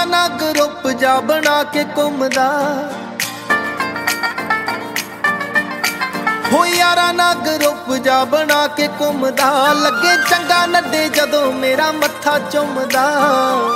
ਨਾ ਗਰੁੱਪ ਜਾ ਬਣਾ ਕੇ ਘੁੰਮਦਾ ਹੋ ਯਾਰਾਂ ਨਾ ਗਰੁੱਪ ਜਾ ਬਣਾ ਕੇ ਘੁੰਮਦਾ ਲੱਗੇ ਚੰਗਾ ਨੱਡੇ ਜਦੋਂ ਮੇਰਾ ਮੱਥਾ ਚੁੰਮਦਾ